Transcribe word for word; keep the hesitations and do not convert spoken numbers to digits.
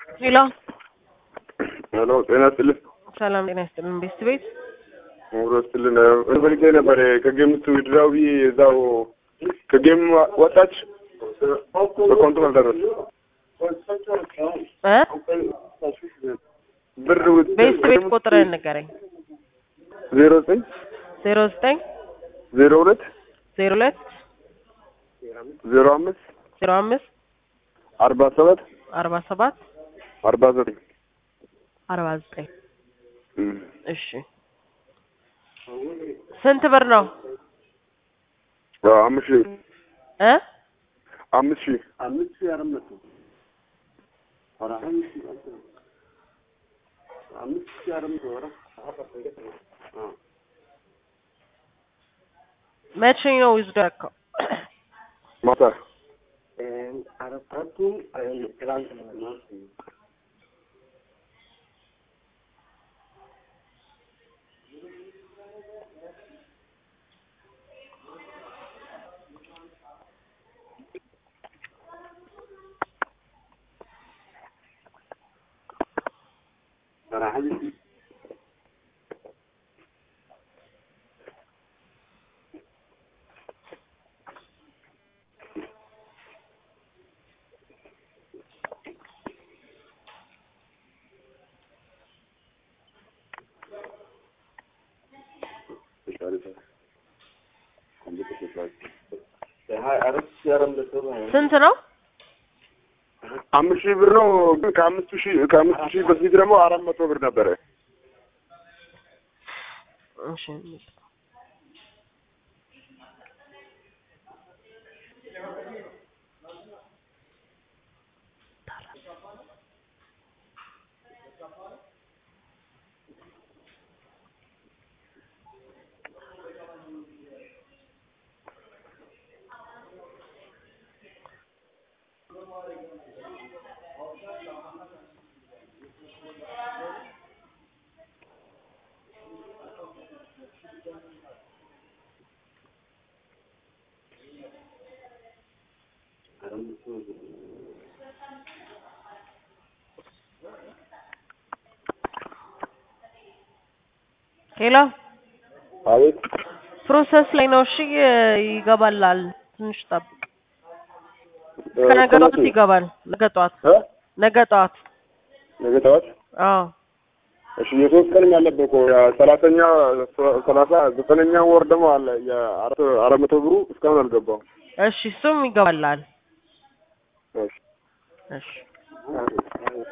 ሄሎ ሄሎ ጤና ይስጥልኝ። ሰላም ጤና ይስጥልኝ። ቤት ቤት ኑሮ ይስጥልኝ። እንፈልጌ ነበር ከጌምቱ ድራዊ እዛው ከጌም ወጣች በኮንቶ አልደረሰ እ ብር ቤት ቤት ቁጥርህን ንገረኝ። ዜሮ ዘጠኝ ዜሮ ዘጠኝ ዜሮ ሁለት ዜሮ ሁለት ዜሮ አምስት ዜሮ አምስት አርባ ሰባት አርባ ሰባት አርባ ዘጠኝ አርባ ዘጠኝ እሺ ስንት ብር ነው? አምስት ሺህ እ አምስት ሺህ አምስት ሺህ አራት መቶ አምስት ሺህ አራት መቶ መቼ ነው ይዝደከው? ማታ አራቱ ትላንት ነው። ስንት ነው? አምስት ሺህ ብር ነው። ግን ከአምስት ሺህ ከአምስት ሺህ በፊት ደግሞ አራት መቶ ብር ነበረ። እሺ ሄሎ አቤት ፕሮሰስ ላይ ነው። እሺ ይገባላል። ትንሽ ጠብቅ። ከነገ ጠዋት ይገባል። ነገ ጠዋት እ ነገ ጠዋት ነገ ጠዋት አዎ። እሺ የሶስት ቀን ያለበት እኮ ሰላሳኛ ሰላሳ ዘጠነኛ ወር ደግሞ አለ የአራት አራት መቶ ብሩ እስካሁን አልገባም። እሺ እሱም ይገባላል። እሺ እሺ